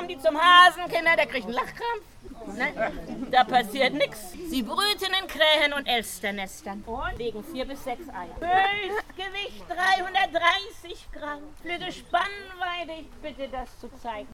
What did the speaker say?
kommen die zum Hasen, Kinder, der kriegt einen Lachkrampf. Ne? Da passiert nichts. Sie brüten in Krähen und Elsternestern und legen 4 bis 6 Eier. Höchstgewicht 330 Gramm. Flügge Spannweite, ich bitte das zu zeigen.